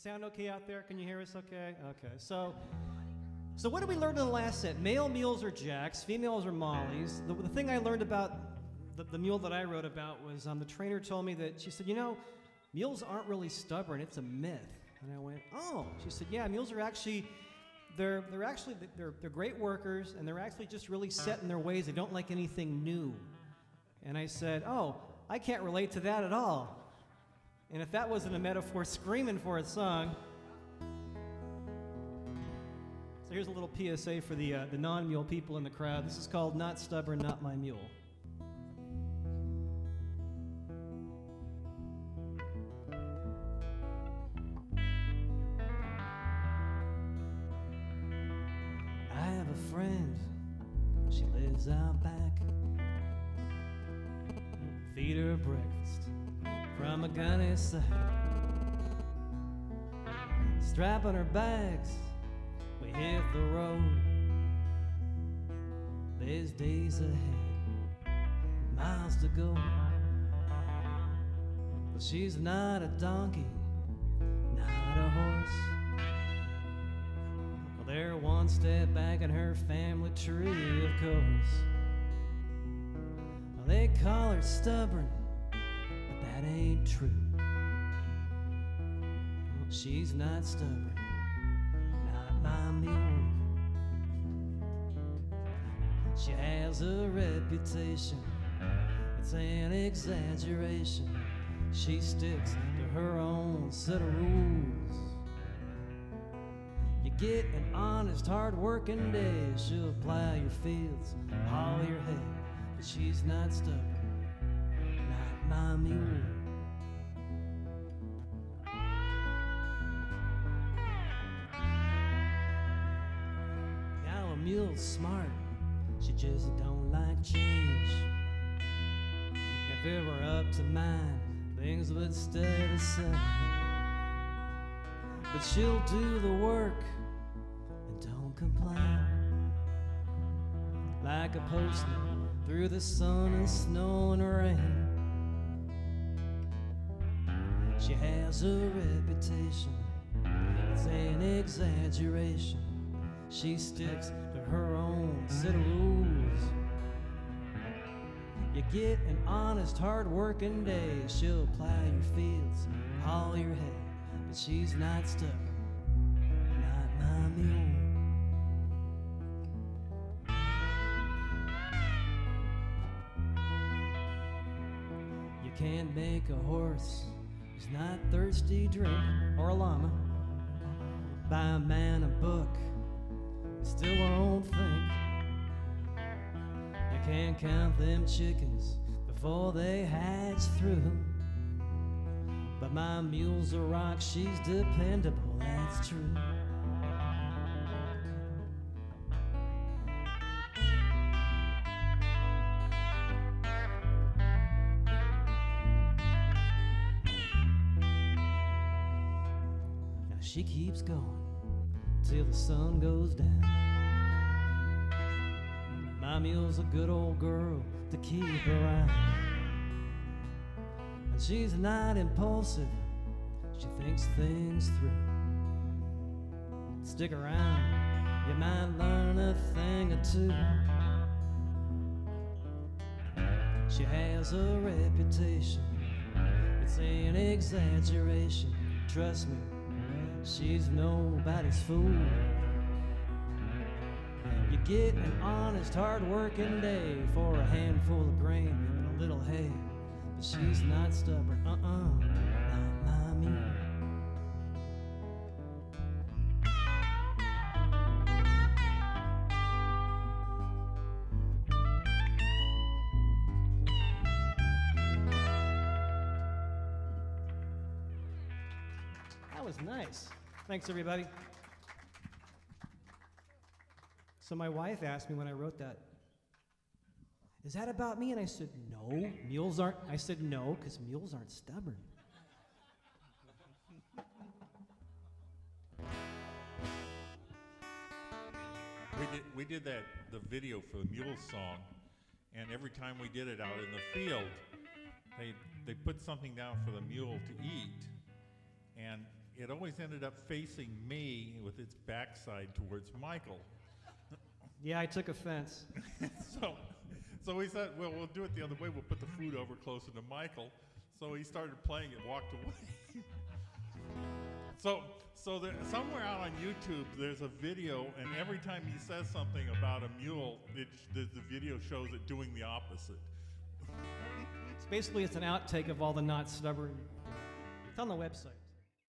sound okay out there? Can you hear us okay? Okay. So what did we learn in the last set? Male mules are jacks, females are mollies. The thing I learned about the mule that I wrote about was the trainer told me that, she said, you know, mules aren't really stubborn, it's a myth. And I went, oh. She said, yeah, mules are actually, they're great workers, and they're actually just really set in their ways. They don't like anything new. And I said, oh, I can't relate to that at all. And if that wasn't a metaphor screaming for a song. So here's a little PSA for the non-mule people in the crowd. This is called Not Stubborn, Not My Mule. I have a friend, she lives out back. Feed her breakfast from a gunny sack. Strap on her bags, we hit the road. There's days ahead, miles to go. But she's not a donkey, not a horse. Well, they're one step back in her family tree, of course. Well, they call her stubborn, but that ain't true. She's not stubborn, not my mule. She has a reputation, it's an exaggeration. She sticks to her own set of rules. You get an honest, hard-working day, she'll plow your fields, haul your hay. But she's not stubborn, not my mule. Mule's smart, she just don't like change. If it were up to mine, things would stay the same. But she'll do the work and don't complain. Like a postman through the sun and snow and rain. She has a reputation, it's an exaggeration. She sticks to her own set of rules. You get an honest, hard-working day, she'll plow your fields, haul your hay. But she's not stubborn, not my mule. You can't make a horse who's not thirsty drink, or a llama. Buy a man a book, still won't think. You can't count them chickens before they hatch through. But my mule's a rock, she's dependable, that's true. Now she keeps going till the sun goes down. My mule's a good old girl to keep around. And she's not impulsive, she thinks things through. Stick around, you might learn a thing or two. She has a reputation, it's an exaggeration. Trust me, she's nobody's fool. You get an honest, hard-working day for a handful of grain and a little hay. But she's not stubborn, not my mule. That was nice. Thanks, everybody. So my wife asked me when I wrote that, is that about me? And I said, no, mules aren't. I said, no, because mules aren't stubborn. We did the video for the mule song, and every time we did it out in the field, they put something down for the mule to eat, and it always ended up facing me with its backside towards Michael. Yeah, I took offense. So we said, well, we'll do it the other way. We'll put the food over closer to Michael. So he started playing it, walked away. Somewhere out on YouTube, there's a video, and every time he says something about a mule, the video shows it doing the opposite. Basically, it's an outtake of all the not stubborn. It's on the website.